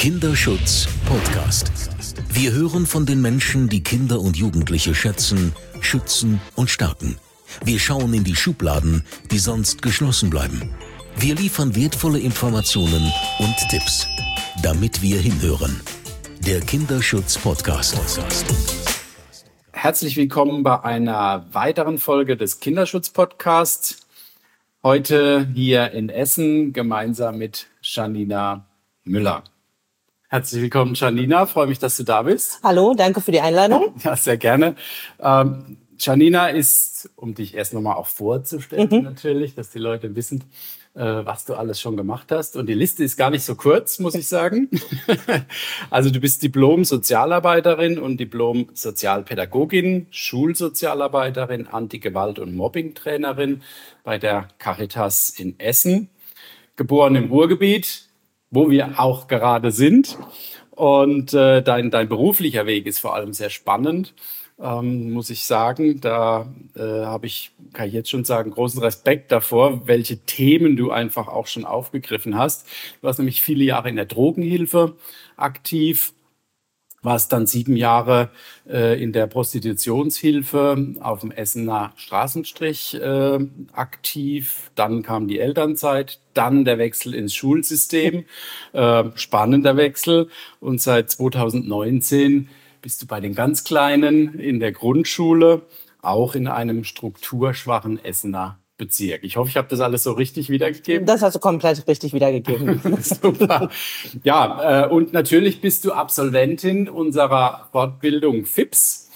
Kinderschutz Podcast. Wir hören von den Menschen, die Kinder und Jugendliche schätzen, schützen und stärken. Wir schauen in die Schubladen, die sonst geschlossen bleiben. Wir liefern wertvolle Informationen und Tipps, damit wir hinhören. Der Kinderschutz Podcast. Herzlich willkommen bei einer weiteren Folge des Kinderschutz Podcasts. Heute hier in Essen gemeinsam mit Janina Müller. Herzlich willkommen, Janina. Freue mich, dass du da bist. Hallo, danke für die Einladung. Ja, sehr gerne. Janina ist, um dich erst nochmal auch vorzustellen natürlich, dass die Leute wissen, was du alles schon gemacht hast. Und die Liste ist gar nicht so kurz, muss ich sagen. Also du bist Diplom-Sozialarbeiterin und Diplom-Sozialpädagogin, Schulsozialarbeiterin, Anti-Gewalt- und Mobbing-Trainerin bei der Caritas in Essen. Geboren im Ruhrgebiet, wo wir auch gerade sind. Und dein beruflicher Weg ist vor allem sehr spannend. Muss ich sagen, da kann ich jetzt schon sagen, großen Respekt davor, welche Themen du einfach auch schon aufgegriffen hast. Du warst nämlich viele Jahre in der Drogenhilfe aktiv, warst dann 7 Jahre in der Prostitutionshilfe auf dem Essener Straßenstrich aktiv. Dann kam die Elternzeit, dann der Wechsel ins Schulsystem, spannender Wechsel. Und seit 2019 bist du bei den ganz Kleinen in der Grundschule, auch in einem strukturschwachen Essener Bezirk. Ich hoffe, ich habe das alles so richtig wiedergegeben. Das hast du komplett richtig wiedergegeben. Super. Ja, und natürlich bist du Absolventin unserer Fortbildung FIPS,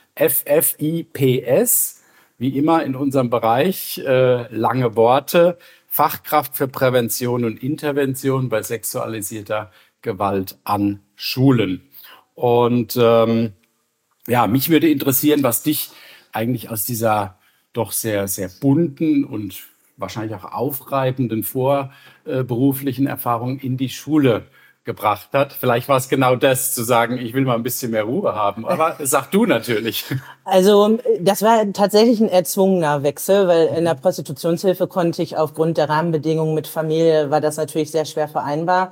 FFIPS, wie immer in unserem Bereich, lange Worte, Fachkraft für Prävention und Intervention bei sexualisierter Gewalt an Schulen. Und mich würde interessieren, was dich eigentlich aus dieser doch sehr, sehr bunten und wahrscheinlich auch aufreibenden vorberuflichen Erfahrung in die Schule gebracht hat. Vielleicht war es genau das, zu sagen, ich will mal ein bisschen mehr Ruhe haben. Aber sag du natürlich. Also das war tatsächlich ein erzwungener Wechsel, weil in der Prostitutionshilfe konnte ich aufgrund der Rahmenbedingungen mit Familie, war das natürlich sehr schwer vereinbar.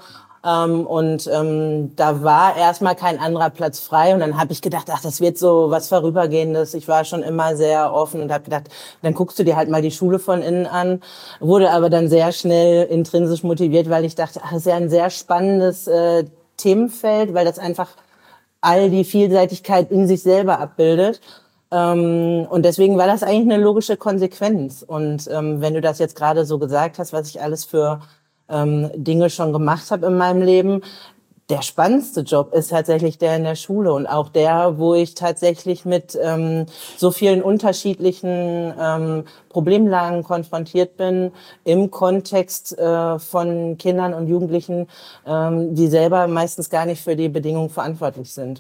Da war erstmal kein anderer Platz frei und dann habe ich gedacht, das wird so was Vorübergehendes. Ich war schon immer sehr offen und habe gedacht, dann guckst du dir halt mal die Schule von innen an, wurde aber dann sehr schnell intrinsisch motiviert, weil ich dachte, das ist ja ein sehr spannendes Themenfeld, weil das einfach all die Vielseitigkeit in sich selber abbildet. Und deswegen war das eigentlich eine logische Konsequenz. Und wenn du das jetzt gerade so gesagt hast, was ich alles für Dinge schon gemacht habe in meinem Leben. Der spannendste Job ist tatsächlich der in der Schule und auch der, wo ich tatsächlich mit so vielen unterschiedlichen Problemlagen konfrontiert bin im Kontext von Kindern und Jugendlichen, die selber meistens gar nicht für die Bedingungen verantwortlich sind.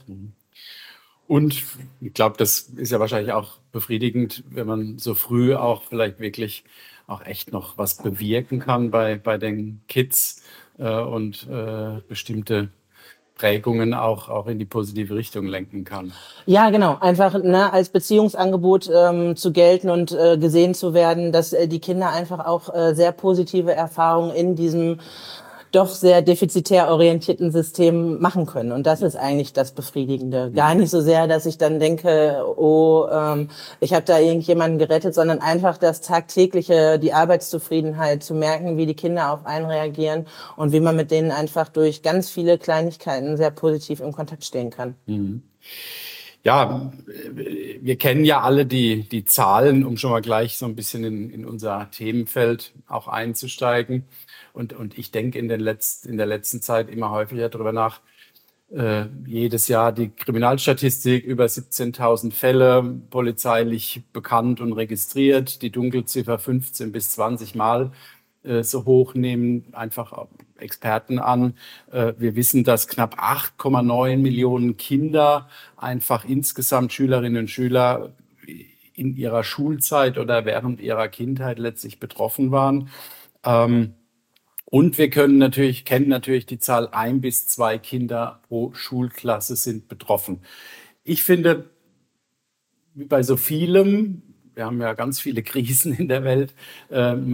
Und ich glaube, das ist ja wahrscheinlich auch befriedigend, wenn man so früh auch vielleicht wirklich auch echt noch was bewirken kann bei den Kids und bestimmte Prägungen auch in die positive Richtung lenken kann. Ja, genau. Einfach als Beziehungsangebot zu gelten und gesehen zu werden, dass die Kinder einfach auch sehr positive Erfahrungen in diesem doch sehr defizitär orientierten System machen können. Und das ist eigentlich das Befriedigende. Gar nicht so sehr, dass ich dann denke, ich habe da irgendjemanden gerettet, sondern einfach das tagtägliche, die Arbeitszufriedenheit, zu merken, wie die Kinder auf einen reagieren und wie man mit denen einfach durch ganz viele Kleinigkeiten sehr positiv im Kontakt stehen kann. Mhm. Ja, wir kennen ja alle die Zahlen, um schon mal gleich so ein bisschen in unser Themenfeld auch einzusteigen. Und ich denke in der letzten Zeit immer häufiger darüber nach, jedes Jahr die Kriminalstatistik, über 17.000 Fälle polizeilich bekannt und registriert, die Dunkelziffer 15 bis 20 Mal so hoch nehmen einfach Experten an. Wir wissen, dass knapp 8,9 Millionen Kinder einfach insgesamt Schülerinnen und Schüler in ihrer Schulzeit oder während ihrer Kindheit letztlich betroffen waren. Und wir kennen natürlich die Zahl 1 bis 2 Kinder pro Schulklasse sind betroffen. Ich finde, wie bei so vielem, wir haben ja ganz viele Krisen in der Welt, man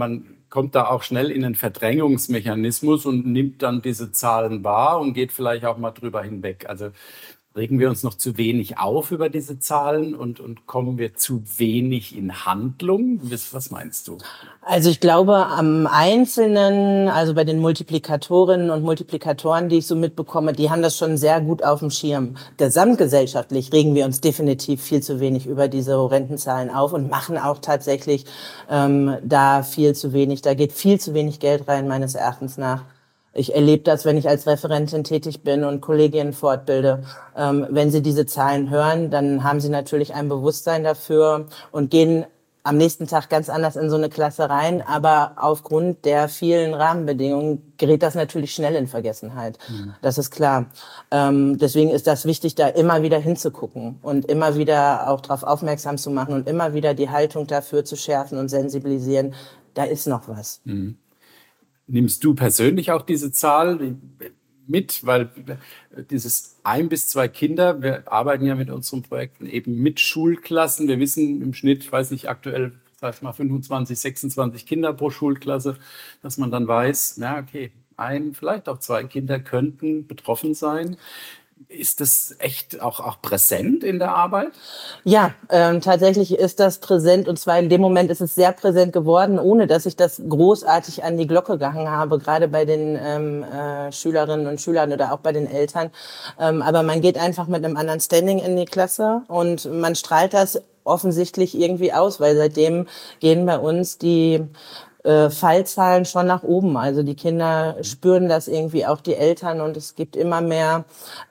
kommt da auch schnell in einen Verdrängungsmechanismus und nimmt dann diese Zahlen wahr und geht vielleicht auch mal drüber hinweg. Also regen wir uns noch zu wenig auf über diese Zahlen und kommen wir zu wenig in Handlung? Was meinst du? Also ich glaube, am Einzelnen, also bei den Multiplikatorinnen und Multiplikatoren, die ich so mitbekomme, die haben das schon sehr gut auf dem Schirm. Gesamtgesellschaftlich regen wir uns definitiv viel zu wenig über diese horrenden Zahlen auf und machen auch tatsächlich da viel zu wenig. Da geht viel zu wenig Geld rein, meines Erachtens nach. Ich erlebe das, wenn ich als Referentin tätig bin und Kolleginnen fortbilde. Wenn sie diese Zahlen hören, dann haben sie natürlich ein Bewusstsein dafür und gehen am nächsten Tag ganz anders in so eine Klasse rein. Aber aufgrund der vielen Rahmenbedingungen gerät das natürlich schnell in Vergessenheit. Das ist klar. Deswegen ist das wichtig, da immer wieder hinzugucken und immer wieder auch darauf aufmerksam zu machen und immer wieder die Haltung dafür zu schärfen und sensibilisieren. Da ist noch was. Nimmst du persönlich auch diese Zahl mit? Weil dieses 1 bis 2 Kinder, wir arbeiten ja mit unseren Projekten eben mit Schulklassen. Wir wissen im Schnitt, ich weiß nicht, aktuell, sag ich mal, 25, 26 Kinder pro Schulklasse, dass man dann weiß, na okay, vielleicht auch 2 Kinder könnten betroffen sein. Ist das echt auch präsent in der Arbeit? Ja, tatsächlich ist das präsent und zwar in dem Moment ist es sehr präsent geworden, ohne dass ich das großartig an die Glocke gehangen habe, gerade bei den Schülerinnen und Schülern oder auch bei den Eltern. Aber man geht einfach mit einem anderen Standing in die Klasse und man strahlt das offensichtlich irgendwie aus, weil seitdem gehen bei uns die Fallzahlen schon nach oben. Also die Kinder spüren das irgendwie, auch die Eltern, und es gibt immer mehr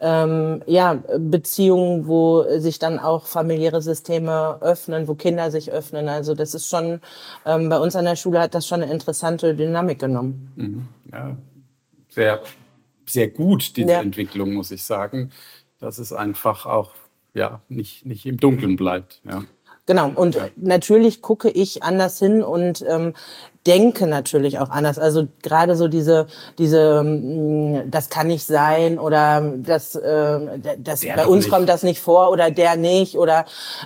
Beziehungen, wo sich dann auch familiäre Systeme öffnen, wo Kinder sich öffnen. Also das ist schon, bei uns an der Schule hat das schon eine interessante Dynamik genommen. Ja, sehr, sehr gut, diese Entwicklung, muss ich sagen, dass es einfach auch nicht im Dunkeln bleibt. Ja. Genau, und natürlich gucke ich anders hin und denke natürlich auch anders. Also gerade so diese, das kann nicht sein oder das bei uns kommt das nicht vor oder der nicht oder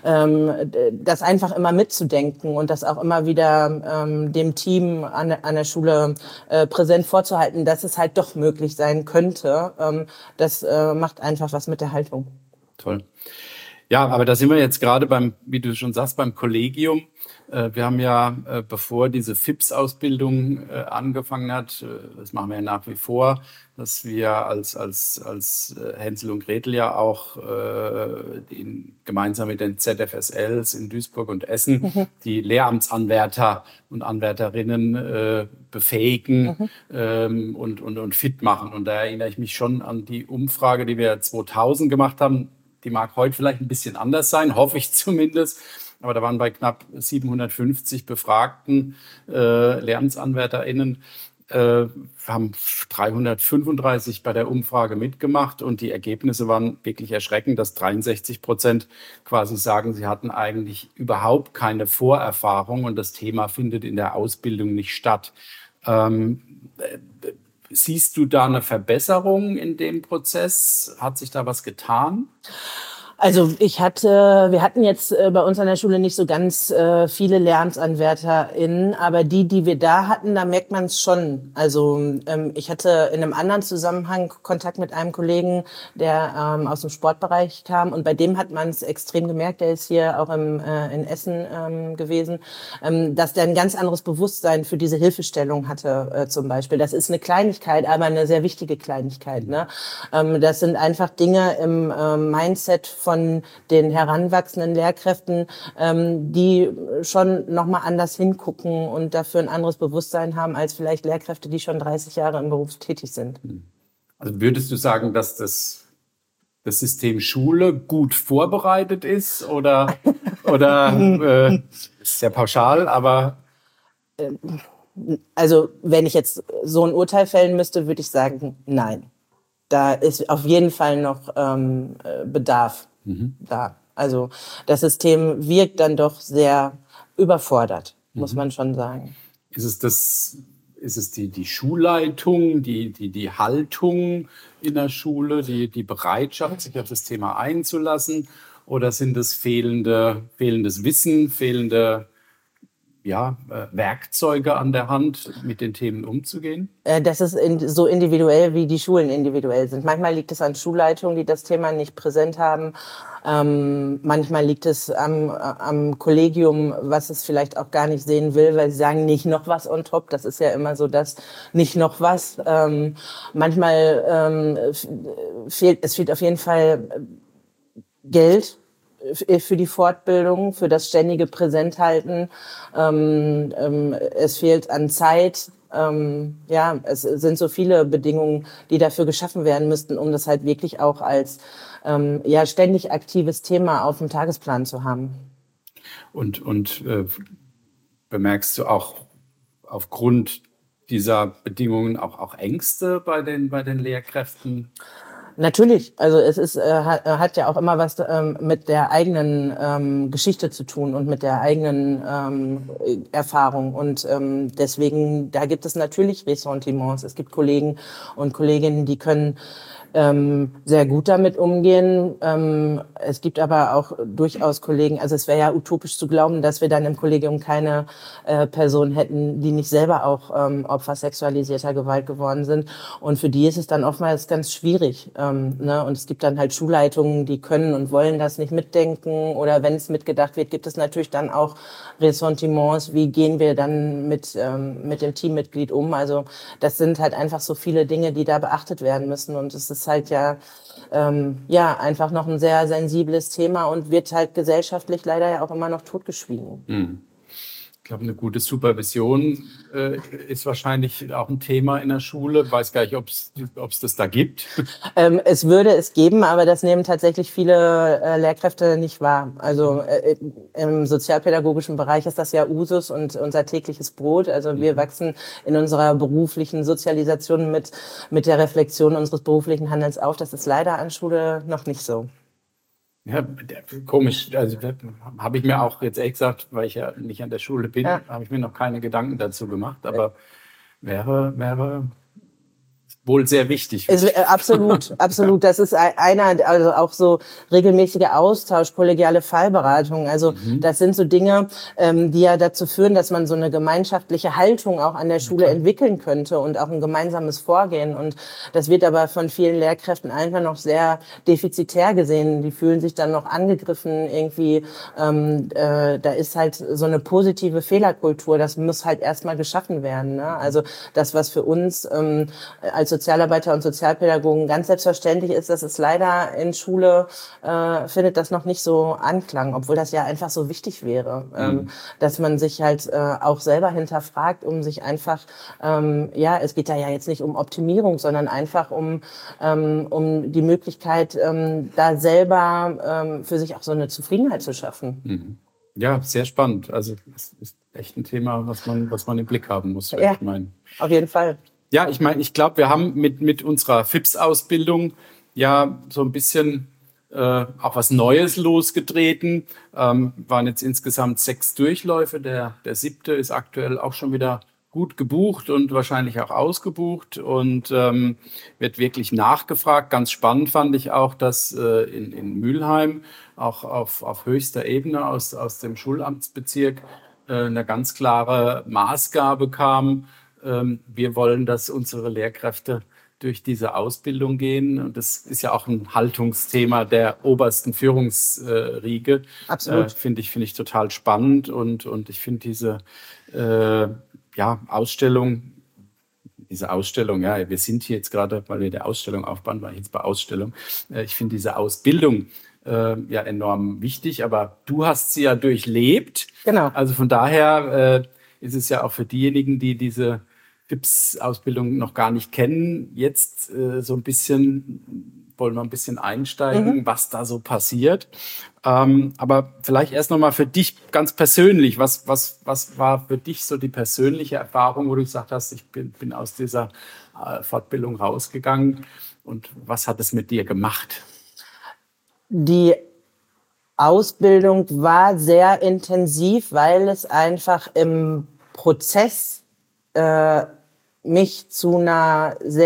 das einfach immer mitzudenken und das auch immer wieder dem Team an der Schule präsent vorzuhalten, dass es halt doch möglich sein könnte. Das macht einfach was mit der Haltung. Toll. Ja, aber da sind wir jetzt gerade wie du schon sagst, beim Kollegium. Wir haben ja, bevor diese FIPS-Ausbildung angefangen hat, das machen wir ja nach wie vor, dass wir als Hänsel und Gretel ja auch gemeinsam mit den ZFSLs in Duisburg und Essen die Lehramtsanwärter und Anwärterinnen befähigen und fit machen. Und da erinnere ich mich schon an die Umfrage, die wir 2000 gemacht haben. Die mag heute vielleicht ein bisschen anders sein, hoffe ich zumindest. Aber da waren bei knapp 750 befragten LehramtsanwärterInnen, haben 335 bei der Umfrage mitgemacht. Und die Ergebnisse waren wirklich erschreckend, dass 63% quasi sagen, sie hatten eigentlich überhaupt keine Vorerfahrung und das Thema findet in der Ausbildung nicht statt. Siehst du da eine Verbesserung in dem Prozess? Hat sich da was getan? Also wir hatten jetzt bei uns an der Schule nicht so ganz viele LehramtsanwärterInnen, aber die wir da hatten, da merkt man es schon. Also ich hatte in einem anderen Zusammenhang Kontakt mit einem Kollegen, der aus dem Sportbereich kam, und bei dem hat man es extrem gemerkt, der ist hier auch in Essen gewesen, dass der ein ganz anderes Bewusstsein für diese Hilfestellung hatte zum Beispiel. Das ist eine Kleinigkeit, aber eine sehr wichtige Kleinigkeit. Ne? Das sind einfach Dinge im Mindset von den heranwachsenden Lehrkräften, die schon nochmal anders hingucken und dafür ein anderes Bewusstsein haben als vielleicht Lehrkräfte, die schon 30 Jahre im Beruf tätig sind. Also würdest du sagen, dass das System Schule gut vorbereitet ist oder ist sehr pauschal, aber... Also wenn ich jetzt so ein Urteil fällen müsste, würde ich sagen, nein. Da ist auf jeden Fall noch Bedarf da. Also das System wirkt dann doch sehr überfordert, muss man schon sagen. Ist es die Schulleitung, die Haltung in der Schule, die Bereitschaft, sich auf das Thema einzulassen? Oder sind es fehlendes Wissen, fehlende Werkzeuge an der Hand, mit den Themen umzugehen? Das ist so individuell, wie die Schulen individuell sind. Manchmal liegt es an Schulleitungen, die das Thema nicht präsent haben. Manchmal liegt es am Kollegium, was es vielleicht auch gar nicht sehen will, weil sie sagen, nicht noch was on top. Das ist ja immer so das, nicht noch was. Manchmal fehlt auf jeden Fall Geld für die Fortbildung, für das ständige Präsenthalten. Es fehlt an Zeit. Es sind so viele Bedingungen, die dafür geschaffen werden müssten, um das halt wirklich auch als ständig aktives Thema auf dem Tagesplan zu haben. Und bemerkst du auch aufgrund dieser Bedingungen auch Ängste bei den Lehrkräften? Natürlich, also es ist hat ja auch immer was mit der eigenen Geschichte zu tun und mit der eigenen Erfahrung und deswegen da gibt es natürlich Ressentiments. Es gibt Kollegen und Kolleginnen, die können sehr gut damit umgehen. Es gibt aber auch durchaus Kollegen, also es wäre ja utopisch zu glauben, dass wir dann im Kollegium keine Personen hätten, die nicht selber auch Opfer sexualisierter Gewalt geworden sind. Und für die ist es dann oftmals ganz schwierig. Und es gibt dann halt Schulleitungen, die können und wollen das nicht mitdenken. Oder wenn es mitgedacht wird, gibt es natürlich dann auch Ressentiments. Wie gehen wir dann mit dem Teammitglied um? Also das sind halt einfach so viele Dinge, die da beachtet werden müssen. Und es ist halt einfach noch ein sehr sensibles Thema und wird halt gesellschaftlich leider ja auch immer noch totgeschwiegen. Mhm. Ich glaube, eine gute Supervision ist wahrscheinlich auch ein Thema in der Schule. Ich weiß gar nicht, ob es das da gibt. Es würde es geben, aber das nehmen tatsächlich viele Lehrkräfte nicht wahr. Also im sozialpädagogischen Bereich ist das ja Usus und unser tägliches Brot. Also wir wachsen in unserer beruflichen Sozialisation mit der Reflexion unseres beruflichen Handelns auf. Das ist leider an Schule noch nicht so. Ja, komisch. Also habe ich mir auch jetzt ehrlich gesagt, weil ich ja nicht an der Schule bin, habe ich mir noch keine Gedanken dazu gemacht. Aber wäre wohl sehr wichtig. Absolut, absolut. Das ist also auch so regelmäßiger Austausch, kollegiale Fallberatung. Also das sind so Dinge, die ja dazu führen, dass man so eine gemeinschaftliche Haltung auch an der Schule entwickeln könnte und auch ein gemeinsames Vorgehen. Und das wird aber von vielen Lehrkräften einfach noch sehr defizitär gesehen. Die fühlen sich dann noch angegriffen irgendwie. Da ist halt so eine positive Fehlerkultur. Das muss halt erstmal geschaffen werden. Ne? Also das, was für uns als Sozialarbeiter und Sozialpädagogen ganz selbstverständlich ist, dass es leider in Schule findet das noch nicht so Anklang, obwohl das ja einfach so wichtig wäre, dass man sich halt auch selber hinterfragt, um sich einfach, es geht da ja jetzt nicht um Optimierung, sondern einfach um die Möglichkeit, da selber für sich auch so eine Zufriedenheit zu schaffen. Mhm. Ja, sehr spannend. Also es ist echt ein Thema, was man im Blick haben muss. Ja, auf jeden Fall. Ja, ich glaube, wir haben mit unserer FIPS-Ausbildung ja so ein bisschen auch was Neues losgetreten. Waren jetzt insgesamt 6 Durchläufe. Der 7. ist aktuell auch schon wieder gut gebucht und wahrscheinlich auch ausgebucht und wird wirklich nachgefragt. Ganz spannend fand ich auch, dass in Mülheim auch auf höchster Ebene aus dem Schulamtsbezirk eine ganz klare Maßgabe kam. Wir wollen, dass unsere Lehrkräfte durch diese Ausbildung gehen. Und das ist ja auch ein Haltungsthema der obersten Führungsriege. Absolut. Finde ich total spannend. Und ich finde diese Ausstellung, wir sind hier jetzt gerade, weil wir die Ausstellung aufbauen, war ich jetzt bei Ausstellung. Ich finde diese Ausbildung enorm wichtig. Aber du hast sie ja durchlebt. Genau. Also von daher ist es ja auch für diejenigen, die diese FIPS-Ausbildung noch gar nicht kennen, jetzt wollen wir ein bisschen einsteigen, was da so passiert. Aber vielleicht erst nochmal für dich ganz persönlich, was war für dich so die persönliche Erfahrung, wo du gesagt hast, ich bin aus dieser Fortbildung rausgegangen und was hat es mit dir gemacht? Die Ausbildung war sehr intensiv, weil es einfach im Prozess mich zu einer sehr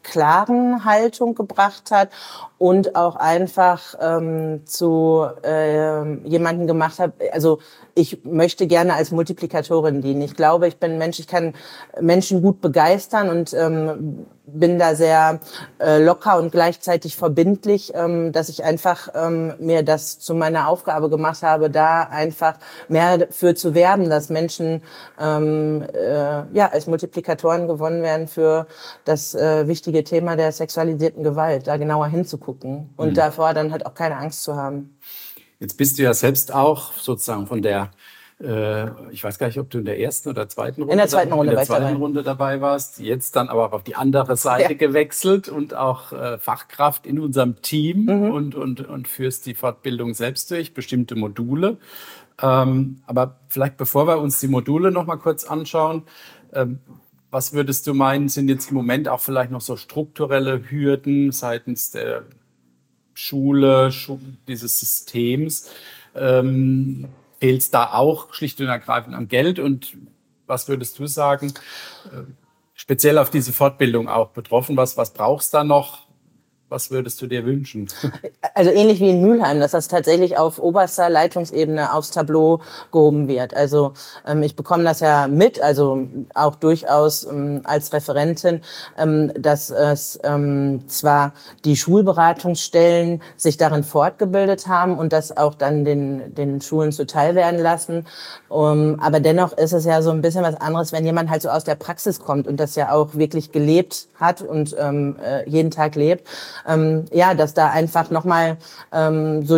klaren Haltung gebracht hat und auch einfach zu jemanden gemacht hat, also ich möchte gerne als Multiplikatorin dienen. Ich glaube, ich bin ein Mensch, ich kann Menschen gut begeistern und bin da sehr locker und gleichzeitig verbindlich, dass ich einfach mir das zu meiner Aufgabe gemacht habe, da einfach mehr dafür zu werben, dass Menschen als Multiplikatoren gewonnen werden für das wichtige Thema der sexualisierten Gewalt, da genauer hinzugucken und davor dann halt auch keine Angst zu haben. Jetzt bist du ja selbst auch sozusagen von der, ich weiß gar nicht, ob du in der ersten oder zweiten Runde, dabei warst, jetzt dann aber auf die andere Seite gewechselt und auch Fachkraft in unserem Team und führst die Fortbildung selbst durch, bestimmte Module. Aber vielleicht bevor wir uns die Module noch mal kurz anschauen, was würdest du meinen, sind jetzt im Moment auch vielleicht noch so strukturelle Hürden seitens der Schule, dieses Systems? Fehlt es da auch schlicht und ergreifend am Geld? Und was würdest du sagen, speziell auf diese Fortbildung auch betroffen, was brauchst du da noch? Was würdest du dir wünschen? Also ähnlich wie in Mülheim, dass das tatsächlich auf oberster Leitungsebene aufs Tableau gehoben wird. Also ich bekomme das ja mit, also auch durchaus als Referentin, dass es zwar die Schulberatungsstellen sich darin fortgebildet haben und das auch dann den Schulen zuteil werden lassen. Aber dennoch ist es ja so ein bisschen was anderes, wenn jemand halt so aus der Praxis kommt und das ja auch wirklich gelebt hat und jeden Tag lebt. Dass da einfach nochmal so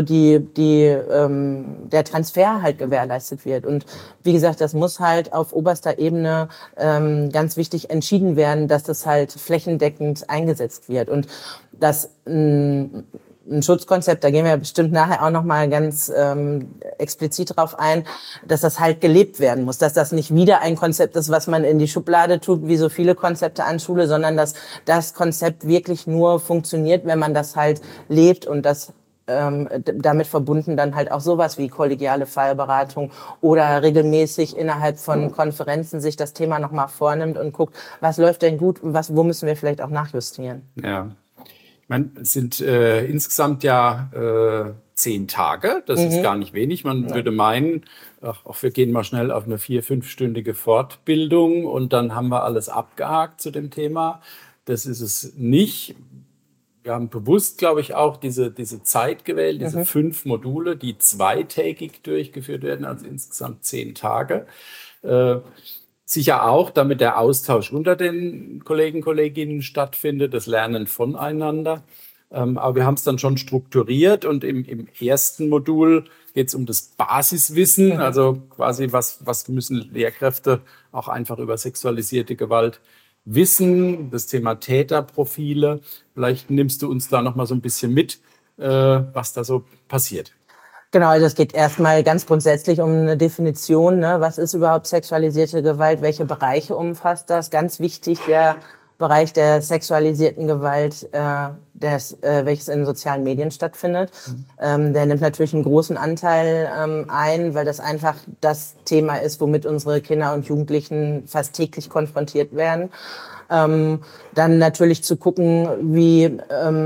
der Transfer halt gewährleistet wird. Und wie gesagt, das muss halt auf oberster Ebene ganz wichtig entschieden werden, dass das halt flächendeckend eingesetzt wird. Und das ein Schutzkonzept, da gehen wir bestimmt nachher auch nochmal ganz explizit drauf ein, dass das halt gelebt werden muss, dass das nicht wieder ein Konzept ist, was man in die Schublade tut, wie so viele Konzepte an Schule, sondern dass das Konzept wirklich nur funktioniert, wenn man das halt lebt und das damit verbunden dann halt auch sowas wie kollegiale Fallberatung oder regelmäßig innerhalb von Konferenzen sich das Thema nochmal vornimmt und guckt, was läuft denn gut und wo müssen wir vielleicht auch nachjustieren. Ja. Ich meine, es sind insgesamt ja 10 Tage. Das ist gar nicht wenig. Man würde meinen, wir gehen mal schnell auf eine 4-5-stündige Fortbildung und dann haben wir alles abgehakt zu dem Thema. Das ist es nicht. Wir haben bewusst, glaube ich, auch diese Zeit gewählt, diese 5 Module, die zweitägig durchgeführt werden, also insgesamt 10 Tage. Sicher auch, damit der Austausch unter den Kollegen, Kolleginnen stattfindet, das Lernen voneinander. Aber wir haben es dann schon strukturiert und im ersten Modul geht es um das Basiswissen, also quasi was müssen Lehrkräfte auch einfach über sexualisierte Gewalt wissen, das Thema Täterprofile. Vielleicht nimmst du uns da noch mal so ein bisschen mit, was da so passiert. Genau, also es geht erstmal ganz grundsätzlich um eine Definition, ne? Was ist überhaupt sexualisierte Gewalt, welche Bereiche umfasst das? Ganz wichtig, der Bereich der sexualisierten Gewalt, welches in sozialen Medien stattfindet. Der nimmt natürlich einen großen Anteil ein, weil das einfach das Thema ist, womit unsere Kinder und Jugendlichen fast täglich konfrontiert werden. Dann natürlich zu gucken, wie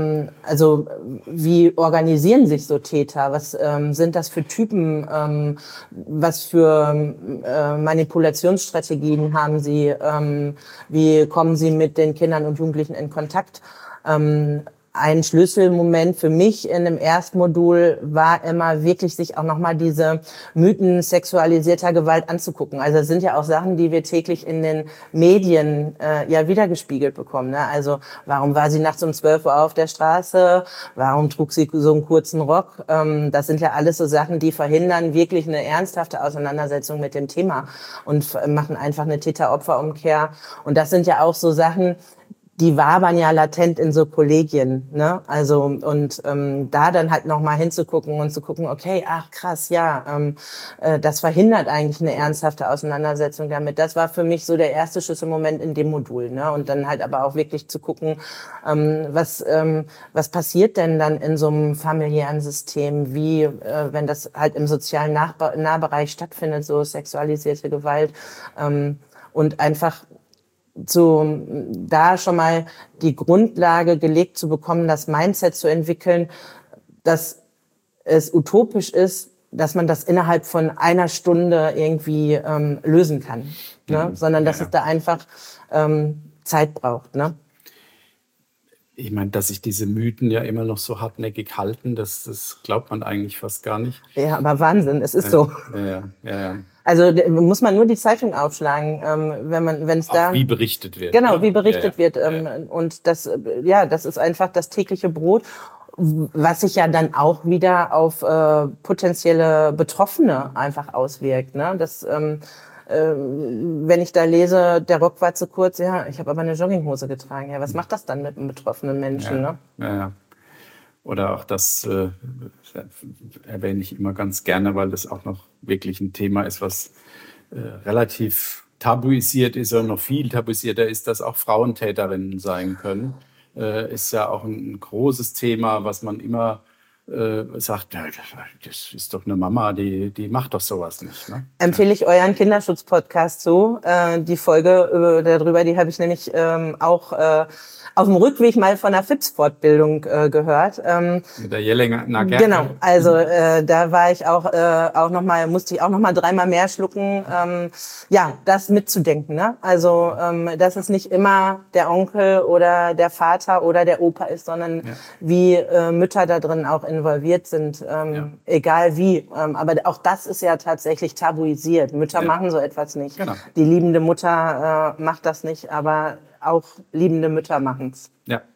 organisieren sich so Täter? Was sind das für Typen? Was für Manipulationsstrategien haben sie? Wie kommen sie mit den Kindern und Jugendlichen in Kontakt? Ein Schlüsselmoment für mich in dem ersten Modul war immer wirklich, sich auch nochmal diese Mythen sexualisierter Gewalt anzugucken. Also das sind ja auch Sachen, die wir täglich in den Medien wiedergespiegelt bekommen. Ne? Also warum war sie nachts um 12 Uhr auf der Straße? Warum trug sie so einen kurzen Rock? Das sind ja alles so Sachen, die verhindern wirklich eine ernsthafte Auseinandersetzung mit dem Thema und machen einfach eine Täter-Opfer-Umkehr. Und das sind ja auch so Sachen, die wabern ja latent in so Kollegien, ne? Also und da dann halt noch mal hinzugucken und zu gucken, okay, ach krass, das verhindert eigentlich eine ernsthafte Auseinandersetzung damit. Das war für mich so der erste Schlüsselmoment in dem Modul, ne? Und dann halt aber auch wirklich zu gucken, was passiert denn dann in so einem familiären System, wie wenn das halt im sozialen Nahbereich stattfindet, so sexualisierte Gewalt und einfach da schon mal die Grundlage gelegt zu bekommen, das Mindset zu entwickeln, dass es utopisch ist, dass man das innerhalb von einer Stunde irgendwie lösen kann, ne? Sondern dass es da einfach Zeit braucht, ne? Ich meine, dass sich diese Mythen ja immer noch so hartnäckig halten, das glaubt man eigentlich fast gar nicht. Ja, aber Wahnsinn, es ist so. Ja. Also muss man nur die Zeitung aufschlagen, wenn es da Auch wie berichtet wird. genau, ne? wie berichtet wird. Und das ist einfach das tägliche Brot, was sich ja dann auch wieder auf potenzielle Betroffene einfach auswirkt. Ne? Wenn ich da lese, der Rock war zu kurz, ja, ich habe aber eine Jogginghose getragen. Ja, was macht das dann mit einem betroffenen Menschen? Ja. Oder auch das erwähne ich immer ganz gerne, weil das auch noch wirklich ein Thema ist, was relativ tabuisiert ist oder noch viel tabuisierter ist, dass auch Frauen Täterinnen sein können. Ist ja auch ein großes Thema, was man immer sagt, ja, das ist doch eine Mama, die macht doch sowas nicht. Ne? Empfehle ich euren Kinderschutz-Podcast so. Die Folge darüber, die habe ich nämlich auch auf dem Rückweg mal von der FIPS-Fortbildung gehört. Mit der Jellinger Gärtner. Genau, also da war ich auch noch mal, musste ich auch noch mal 3-mal mehr schlucken, das mitzudenken. Ne? Also dass es nicht immer der Onkel oder der Vater oder der Opa ist, sondern wie Mütter da drin auch involviert sind, egal wie. Aber auch das ist ja tatsächlich tabuisiert. Mütter machen so etwas nicht. Genau. Die liebende Mutter macht das nicht, aber auch liebende Mütter machen's.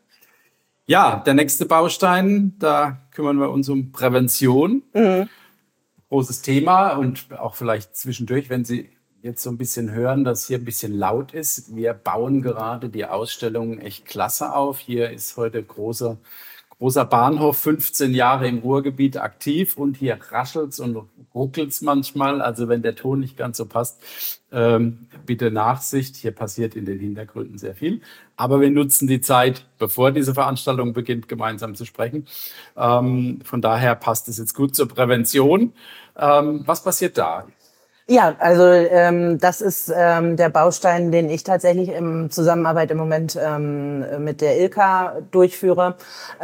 Ja, der nächste Baustein, da kümmern wir uns um Prävention. Großes Thema und auch vielleicht zwischendurch, wenn Sie jetzt so ein bisschen hören, dass hier ein bisschen laut ist. Wir bauen gerade die Ausstellung echt klasse auf. Hier ist heute großer Bahnhof, 15 Jahre im Ruhrgebiet aktiv und hier raschelt's und ruckelt's manchmal. Also wenn der Ton nicht ganz so passt, bitte Nachsicht. Hier passiert in den Hintergründen sehr viel. Aber wir nutzen die Zeit, bevor diese Veranstaltung beginnt, gemeinsam zu sprechen. Von daher passt es jetzt gut zur Prävention. Was passiert da? Ja, also das ist der Baustein, den ich tatsächlich in Zusammenarbeit im Moment mit der Ilka durchführe.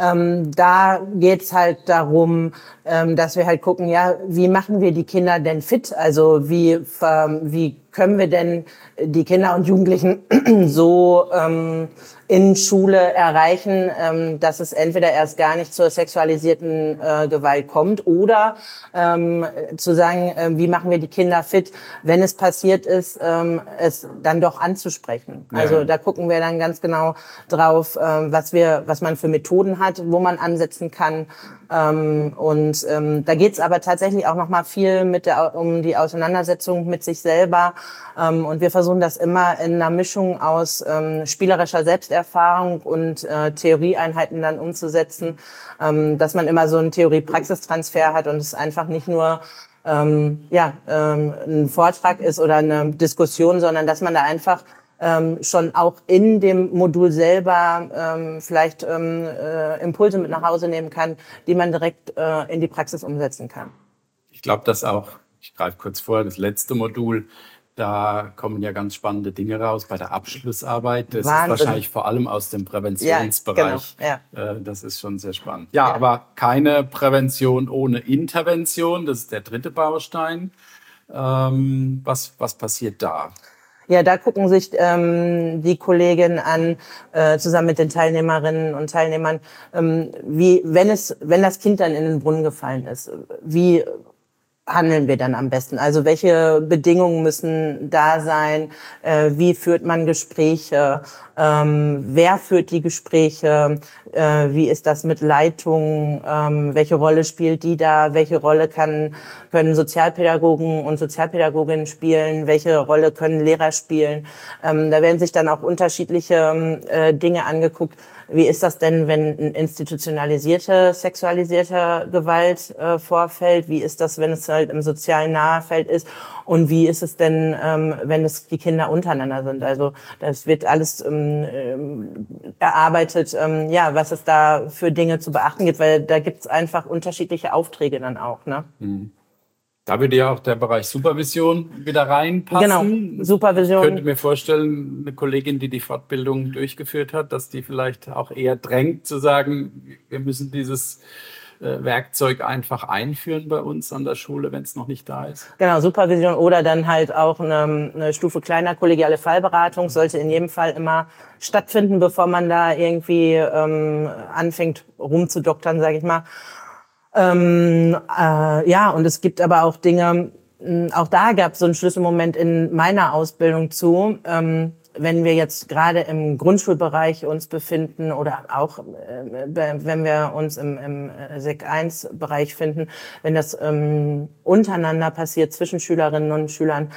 Da geht's halt darum, dass wir halt gucken, ja, wie machen wir die Kinder denn fit? Also wie können wir denn die Kinder und Jugendlichen so in Schule erreichen, dass es entweder erst gar nicht zur sexualisierten Gewalt kommt oder zu sagen, wie machen wir die Kinder fit, wenn es passiert ist, es dann doch anzusprechen. Ja. Also da gucken wir dann ganz genau drauf, was man für Methoden hat, wo man ansetzen kann. Da geht's aber tatsächlich auch noch mal viel um die Auseinandersetzung mit sich selber. Und wir versuchen das immer in einer Mischung aus spielerischer Selbsterfahrung und Theorieeinheiten dann umzusetzen, dass man immer so einen Theorie-Praxistransfer hat und es einfach nicht nur ein Vortrag ist oder eine Diskussion, sondern dass man da einfach schon auch in dem Modul selber vielleicht Impulse mit nach Hause nehmen kann, die man direkt in die Praxis umsetzen kann. Ich glaube, dass auch, ich greife kurz vor, das letzte Modul, da kommen ja ganz spannende Dinge raus bei der Abschlussarbeit. Das Wahnsinn. ist wahrscheinlich vor allem aus dem Präventionsbereich. Ja, genau, Das ist schon sehr spannend. Ja, aber keine Prävention ohne Intervention. Das ist der dritte Baustein. Was passiert da? Ja, da gucken sich die Kolleginnen an, zusammen mit den Teilnehmerinnen und Teilnehmern, wenn das Kind dann in den Brunnen gefallen ist, wie handeln wir dann am besten? Also welche Bedingungen müssen da sein? Wie führt man Gespräche? Wer führt die Gespräche? Wie ist das mit Leitung? Welche Rolle spielt die da? Welche Rolle können Sozialpädagogen und Sozialpädagoginnen spielen? Welche Rolle können Lehrer spielen? Da werden sich dann auch unterschiedliche Dinge angeguckt. Wie ist das denn, wenn institutionalisierte, sexualisierte Gewalt vorfällt? Wie ist das, wenn es halt im sozialen Nahfeld ist? Und wie ist es denn, wenn es die Kinder untereinander sind? Also das wird alles erarbeitet, was es da für Dinge zu beachten gibt, weil da gibt es einfach unterschiedliche Aufträge dann auch. Ne? Da würde ja auch der Bereich Supervision wieder reinpassen. Genau, Supervision. Ich könnte mir vorstellen, eine Kollegin, die die Fortbildung durchgeführt hat, dass die vielleicht auch eher drängt zu sagen, wir müssen dieses Werkzeug einfach einführen bei uns an der Schule, wenn es noch nicht da ist. Genau, Supervision oder dann halt auch eine Stufe kleiner, kollegiale Fallberatung sollte in jedem Fall immer stattfinden, bevor man da irgendwie anfängt rumzudoktern, sage ich mal. Ja, und es gibt aber auch Dinge, auch da gab es so einen Schlüsselmoment in meiner Ausbildung zu, wenn wir jetzt gerade im Grundschulbereich uns befinden oder auch wenn wir uns im Sek 1 Bereich finden, wenn das untereinander passiert zwischen Schülerinnen und Schülern,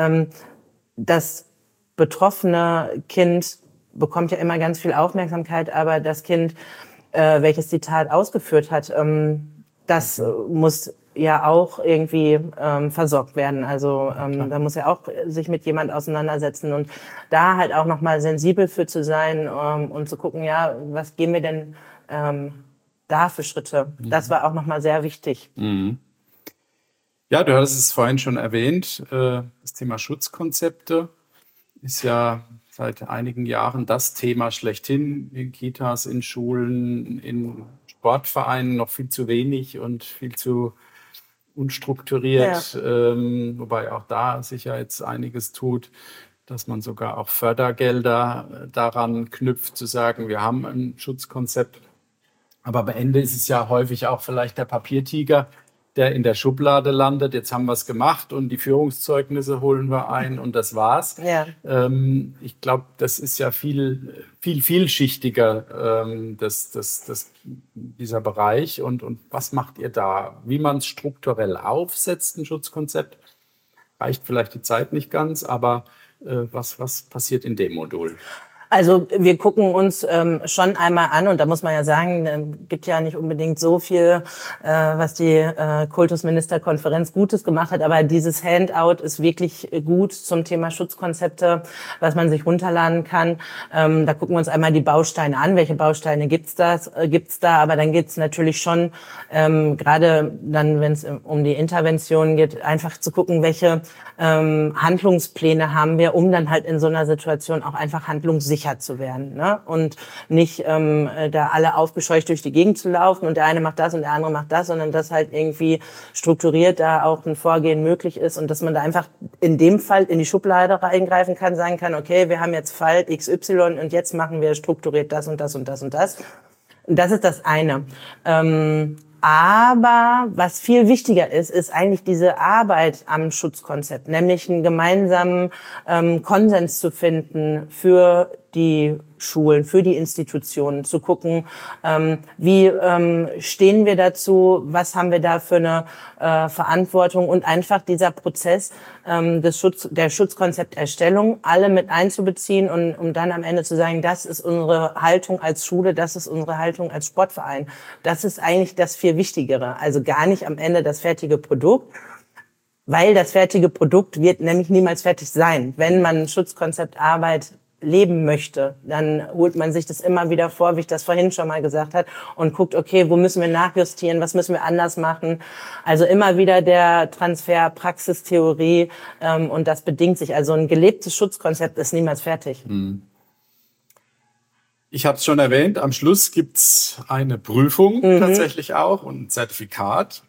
das betroffene Kind bekommt ja immer ganz viel Aufmerksamkeit, aber das Kind, welches die Tat ausgeführt hat, das muss ja auch irgendwie versorgt werden. Also da muss ja auch sich mit jemand auseinandersetzen und da halt auch nochmal sensibel für zu sein und zu gucken, ja, was gehen wir denn da für Schritte? Das war auch nochmal sehr wichtig. Mhm. Ja, du hattest es vorhin schon erwähnt, das Thema Schutzkonzepte ist ja seit einigen Jahren das Thema schlechthin in Kitas, in Schulen, in Sportvereinen noch viel zu wenig und viel zu unstrukturiert, wobei auch da sich ja jetzt einiges tut, dass man sogar auch Fördergelder daran knüpft, zu sagen, wir haben ein Schutzkonzept. Aber am Ende ist es ja häufig auch vielleicht der Papiertiger, der in der Schublade landet. Jetzt haben wir es gemacht und die Führungszeugnisse holen wir ein und das war's. Ja. Ich glaube, das ist ja viel vielschichtiger, dieser Bereich. Und was macht ihr da? Wie man es strukturell aufsetzt, ein Schutzkonzept, reicht vielleicht die Zeit nicht ganz, aber was passiert in dem Modul? Also wir gucken uns schon einmal an und da muss man ja sagen, gibt ja nicht unbedingt so viel, was die Kultusministerkonferenz Gutes gemacht hat, aber dieses Handout ist wirklich gut zum Thema Schutzkonzepte, was man sich runterladen kann. Da gucken wir uns einmal die Bausteine an, welche Bausteine gibt's da, aber dann geht's natürlich schon, gerade dann, wenn es um die Intervention geht, einfach zu gucken, welche Handlungspläne haben wir, um dann halt in so einer Situation auch einfach handlungssicher zu werden, ne? Und nicht da alle aufgescheucht durch die Gegend zu laufen und der eine macht das und der andere macht das, sondern dass halt irgendwie strukturiert da auch ein Vorgehen möglich ist und dass man da einfach in dem Fall in die Schublade reingreifen kann, sagen kann, okay, wir haben jetzt Fall XY und jetzt machen wir strukturiert das und das und das und das. Und das ist das eine. Aber was viel wichtiger ist, ist eigentlich diese Arbeit am Schutzkonzept, nämlich einen gemeinsamen Konsens zu finden für die Schulen, für die Institutionen, zu gucken, wie stehen wir dazu, was haben wir da für eine Verantwortung und einfach dieser Prozess der Schutzkonzepterstellung alle mit einzubeziehen und um dann am Ende zu sagen, das ist unsere Haltung als Schule, das ist unsere Haltung als Sportverein. Das ist eigentlich das viel Wichtigere. Also gar nicht am Ende das fertige Produkt, weil das fertige Produkt wird nämlich niemals fertig sein. Wenn man Schutzkonzeptarbeit leben möchte, dann holt man sich das immer wieder vor, wie ich das vorhin schon mal gesagt habe, und guckt, okay, wo müssen wir nachjustieren, was müssen wir anders machen. Also immer wieder der Transfer Praxistheorie und das bedingt sich. Also ein gelebtes Schutzkonzept ist niemals fertig. Ich habe es schon erwähnt, am Schluss gibt's eine Prüfung tatsächlich auch und ein Zertifikat.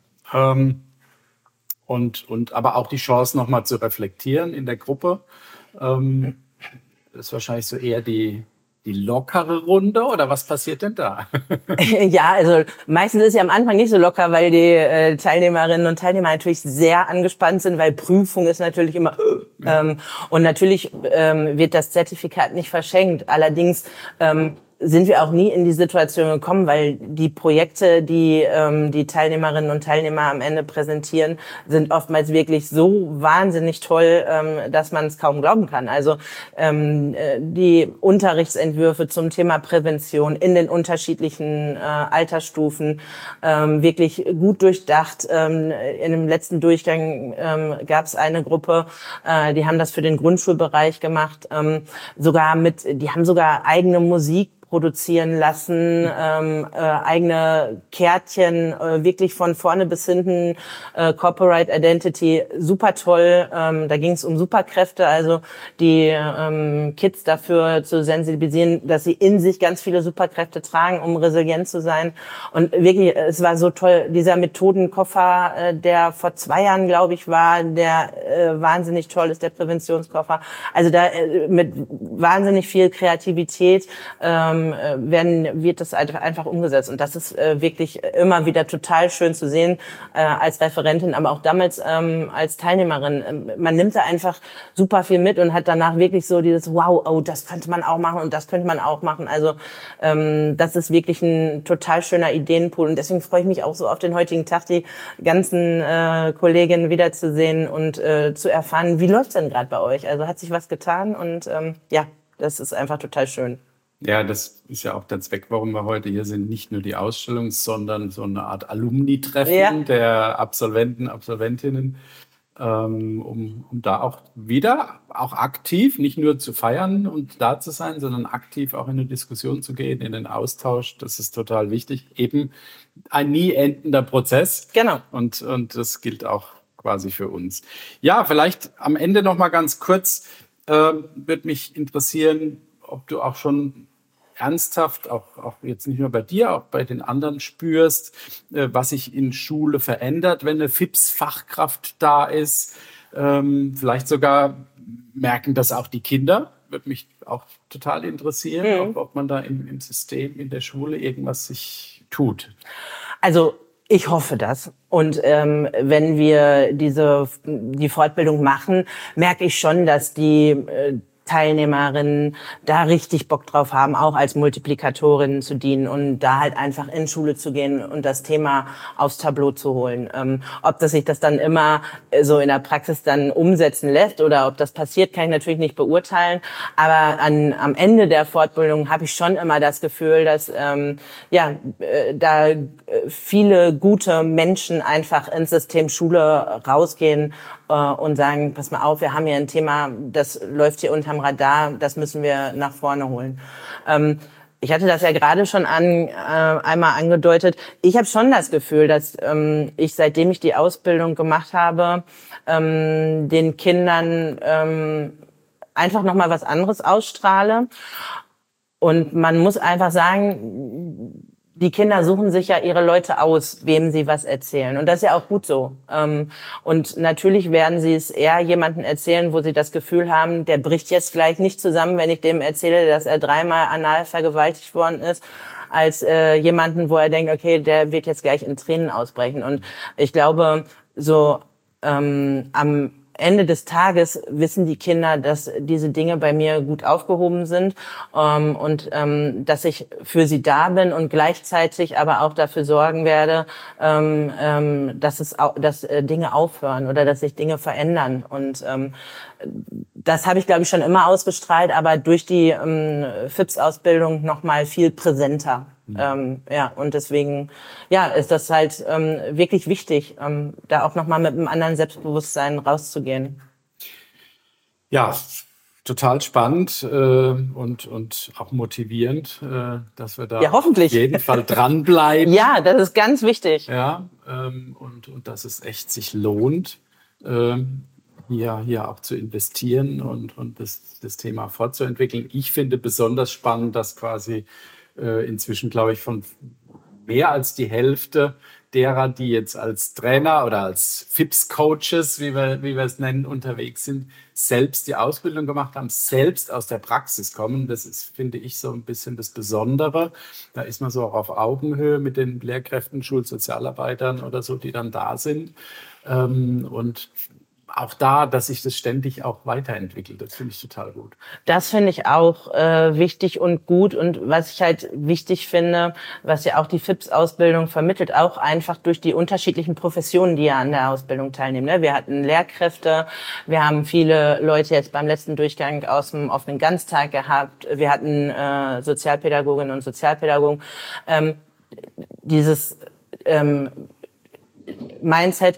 Und aber auch die Chance, nochmal zu reflektieren in der Gruppe. Das ist wahrscheinlich so eher die lockere Runde, oder was passiert denn da? Ja, also meistens ist ja am Anfang nicht so locker, weil die Teilnehmerinnen und Teilnehmer natürlich sehr angespannt sind, weil Prüfung ist natürlich immer und natürlich wird das Zertifikat nicht verschenkt. Allerdings sind wir auch nie in die Situation gekommen, weil die Projekte, die die Teilnehmerinnen und Teilnehmer am Ende präsentieren, sind oftmals wirklich so wahnsinnig toll, dass man es kaum glauben kann. Also die Unterrichtsentwürfe zum Thema Prävention in den unterschiedlichen Altersstufen, wirklich gut durchdacht. In dem letzten Durchgang gab es eine Gruppe, die haben das für den Grundschulbereich gemacht, die haben sogar eigene Musikprogramme produzieren lassen, eigene Kärtchen, wirklich von vorne bis hinten, Corporate Identity, super toll. Da ging es um Superkräfte, also die Kids dafür zu sensibilisieren, dass sie in sich ganz viele Superkräfte tragen, um resilient zu sein. Und wirklich, es war so toll, dieser Methodenkoffer, der vor 2 Jahren, glaube ich, war, der wahnsinnig toll ist, der Präventionskoffer. Also da mit wahnsinnig viel Kreativität wird das einfach umgesetzt. Und das ist wirklich immer wieder total schön zu sehen als Referentin, aber auch damals als Teilnehmerin. Man nimmt da einfach super viel mit und hat danach wirklich so dieses Wow, oh, das könnte man auch machen und das könnte man auch machen. Also das ist wirklich ein total schöner Ideenpool und deswegen freue ich mich auch so auf den heutigen Tag, die ganzen Kolleginnen wiederzusehen und zu erfahren, wie läuft's denn gerade bei euch? Also hat sich was getan und ja, das ist einfach total schön. Ja, das ist ja auch der Zweck, warum wir heute hier sind. Nicht nur die Ausstellung, sondern so eine Art Alumni-Treffen der Absolventen, Absolventinnen, um da auch wieder auch aktiv, nicht nur zu feiern und da zu sein, sondern aktiv auch in eine Diskussion zu gehen, in den Austausch. Das ist total wichtig. Eben ein nie endender Prozess. Genau. Und das gilt auch quasi für uns. Ja, vielleicht am Ende noch mal ganz kurz, würde mich interessieren, ob du auch schon ernsthaft, auch jetzt nicht nur bei dir, auch bei den anderen spürst, was sich in Schule verändert, wenn eine FIPS-Fachkraft da ist. Vielleicht sogar merken das auch die Kinder. Würde mich auch total interessieren, ob man da im System, in der Schule irgendwas sich tut. Also ich hoffe das. Und wenn wir die Fortbildung machen, merke ich schon, dass die Teilnehmerinnen da richtig Bock drauf haben, auch als Multiplikatorinnen zu dienen und da halt einfach in Schule zu gehen und das Thema aufs Tableau zu holen. Ob das sich das dann immer so in der Praxis dann umsetzen lässt oder ob das passiert, kann ich natürlich nicht beurteilen. Aber am Ende der Fortbildung habe ich schon immer das Gefühl, dass da viele gute Menschen einfach ins System Schule rausgehen und sagen, pass mal auf, wir haben hier ein Thema, das läuft hier unterm Radar, das müssen wir nach vorne holen. Ich hatte das ja gerade schon einmal angedeutet. Ich habe schon das Gefühl, dass ich, seitdem ich die Ausbildung gemacht habe, den Kindern einfach nochmal was anderes ausstrahle. Und man muss einfach sagen, die Kinder suchen sich ja ihre Leute aus, wem sie was erzählen. Und das ist ja auch gut so. Und natürlich werden sie es eher jemandem erzählen, wo sie das Gefühl haben, der bricht jetzt gleich nicht zusammen, wenn ich dem erzähle, dass er 3-mal anal vergewaltigt worden ist, als jemanden, wo er denkt, okay, der wird jetzt gleich in Tränen ausbrechen. Und ich glaube, so am Ende des Tages wissen die Kinder, dass diese Dinge bei mir gut aufgehoben sind und dass ich für sie da bin und gleichzeitig aber auch dafür sorgen werde, dass Dinge aufhören oder dass sich Dinge verändern. Und das habe ich, glaube ich, schon immer ausgestrahlt, aber durch die FIPS-Ausbildung noch mal viel präsenter. Und deswegen, ist das halt wirklich wichtig, da auch nochmal mit einem anderen Selbstbewusstsein rauszugehen. Ja, total spannend und auch motivierend, dass wir da hoffentlich auf jeden Fall dranbleiben. Ja, das ist ganz wichtig. Ja, und dass es echt sich lohnt, hier auch zu investieren und das Thema fortzuentwickeln. Ich finde besonders spannend, dass quasi inzwischen, glaube ich, von mehr als die Hälfte derer, die jetzt als Trainer oder als FIPS-Coaches, wie wir es nennen, unterwegs sind, selbst die Ausbildung gemacht haben, selbst aus der Praxis kommen. Das ist, finde ich, so ein bisschen das Besondere. Da ist man so auch auf Augenhöhe mit den Lehrkräften, Schulsozialarbeitern oder so, die dann da sind. Und auch da, dass sich das ständig auch weiterentwickelt. Das finde ich total gut. Das finde ich auch wichtig und gut. Und was ich halt wichtig finde, was ja auch die FIPS-Ausbildung vermittelt, auch einfach durch die unterschiedlichen Professionen, die ja an der Ausbildung teilnehmen. Ne? Wir hatten Lehrkräfte, wir haben viele Leute jetzt beim letzten Durchgang aus dem offenen Ganztag gehabt, wir hatten Sozialpädagoginnen und Sozialpädagogen. Dieses Mindset,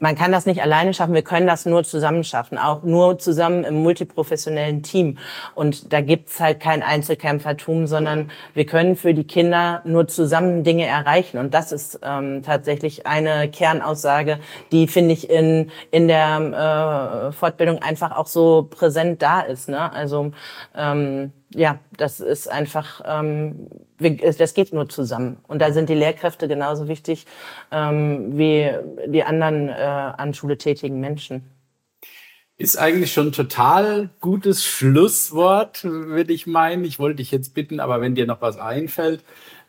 Man kann das nicht alleine schaffen, wir können das nur zusammen schaffen, auch nur zusammen im multiprofessionellen Team. Und da gibt's halt kein Einzelkämpfertum, sondern wir können für die Kinder nur zusammen Dinge erreichen. Und das ist tatsächlich eine Kernaussage, die, finde ich, in der Fortbildung einfach auch so präsent da ist. Ne? Also ja, das ist einfach, das geht nur zusammen. Und da sind die Lehrkräfte genauso wichtig wie die anderen an Schule tätigen Menschen. Ist eigentlich schon ein total gutes Schlusswort, würde ich meinen. Ich wollte dich jetzt bitten, aber wenn dir noch was einfällt,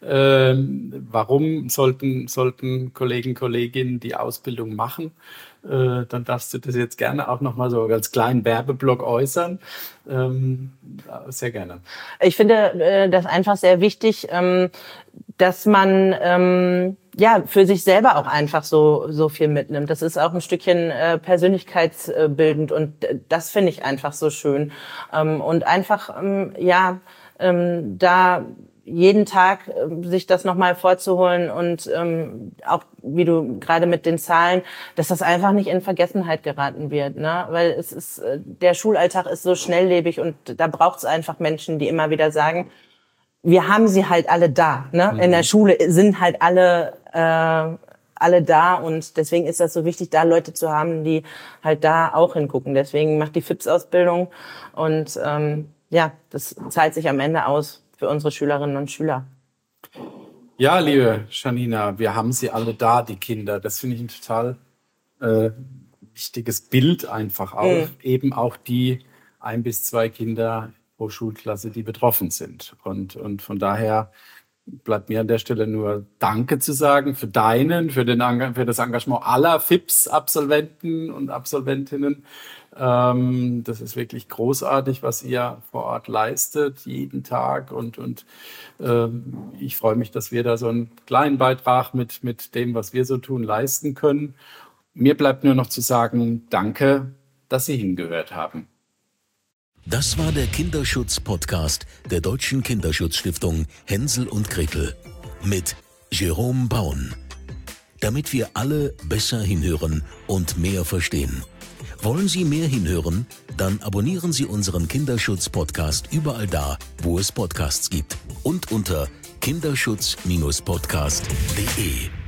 warum sollten Kollegen, Kolleginnen die Ausbildung machen? Dann darfst du das jetzt gerne auch noch mal so als kleinen Werbeblock äußern. Sehr gerne. Ich finde das einfach sehr wichtig, dass man ja für sich selber auch einfach so viel mitnimmt. Das ist auch ein Stückchen persönlichkeitsbildend und das finde ich einfach so schön. Und einfach da jeden Tag sich das nochmal vorzuholen und auch wie du gerade mit den Zahlen, dass das einfach nicht in Vergessenheit geraten wird, ne? Weil es ist der Schulalltag ist so schnelllebig und da braucht es einfach Menschen, die immer wieder sagen, wir haben sie halt alle da, ne? In der Schule sind halt alle da und deswegen ist das so wichtig, da Leute zu haben, die halt da auch hingucken. Deswegen macht die FIPS-Ausbildung und das zahlt sich am Ende aus für unsere Schülerinnen und Schüler. Ja, liebe Janina, wir haben sie alle da, die Kinder. Das finde ich ein total wichtiges Bild einfach auch. Eben auch die 1 bis 2 Kinder pro Schulklasse, die betroffen sind. Und von daher bleibt mir an der Stelle nur Danke zu sagen für das Engagement aller FIPS-Absolventen und Absolventinnen. Das ist wirklich großartig, was ihr vor Ort leistet, jeden Tag. Und ich freue mich, dass wir da so einen kleinen Beitrag mit dem, was wir so tun, leisten können. Mir bleibt nur noch zu sagen, danke, dass Sie hingehört haben. Das war der Kinderschutz-Podcast der Deutschen Kinderschutzstiftung Hänsel und Gretel mit Jerome Baun. Damit wir alle besser hinhören und mehr verstehen. Wollen Sie mehr hinhören? Dann abonnieren Sie unseren Kinderschutz-Podcast überall da, wo es Podcasts gibt. Und unter kinderschutz-podcast.de.